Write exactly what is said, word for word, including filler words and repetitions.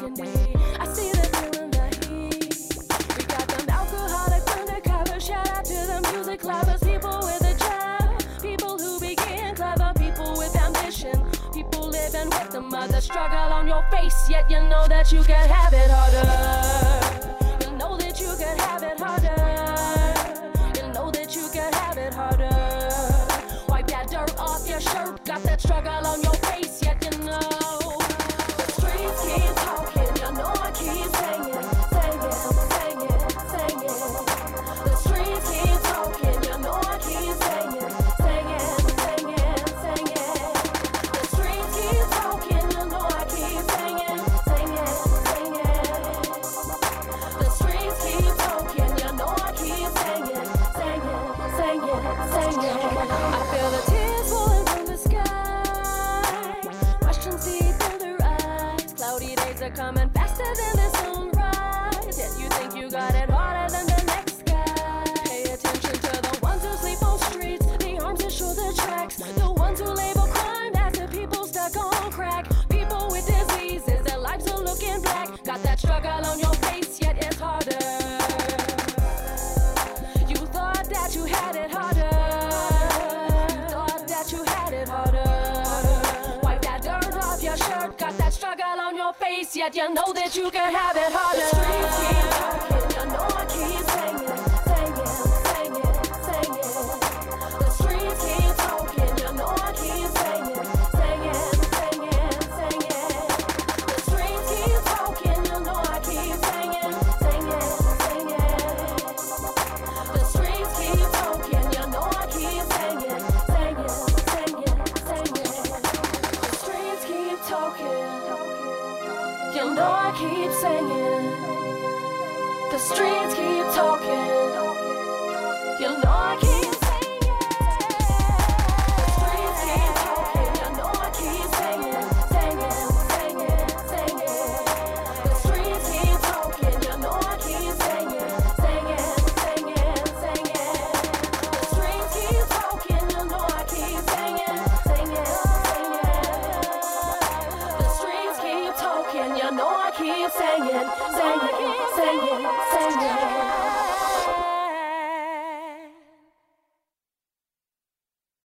can be. I see the feeling, the heat. We got them alcoholic undercover. Shout out to the music lovers, people with a job, people who begin clever, people with ambition, people living with the mother struggle on your face, yet you know that you can have it harder. You know that you can have it harder. You know that you can have it harder. Wipe that dirt off your shirt, got that struggle on your face, yet you know. The streets keep talking, you know I keep singing, singing, singing, singing. The streets keep talking, you know I keep singing, singing, singing, singing. The streets keep talking, you know I keep singing, singing, singing. The streets keep talking, you know I keep singing, singing, singing, singing. I feel the tears falling from the sky, questions deep in their eyes. Cloudy days are coming faster than the sunrise, yet you think you got it harder than the next guy. Pay attention to the ones who sleep on streets, the arms that show the tracks, the ones who label crime as the people stuck on crack, people with diseases, their lives are looking black. Got that struggle on your face, yet it's harder. You thought that you had it harder. You thought that you had it harder. Wipe that dirt off your shirt, got that struggle on your face, yet you know that you can have it harder. The streets keep talking, you know I keep singing, singing, singing, singing. The streets keep talking, you know I keep singing, singing, singing, singing. The streets keep talking, you know I keep singing, singing, singing. The streets keep talking, you know I keep singing, singing, singing, singing. The streets keep talking, you know I keep singing. The streets keep talking, you know I keep singing. The streets keep talking, you know I keep singing, singing, singing, singing. The streets keep talking, you know I keep singing, singing, singing, singing. The streets keep talking, you know I keep singing, singing, singing. The streets keep talking, you know I keep singing, singing.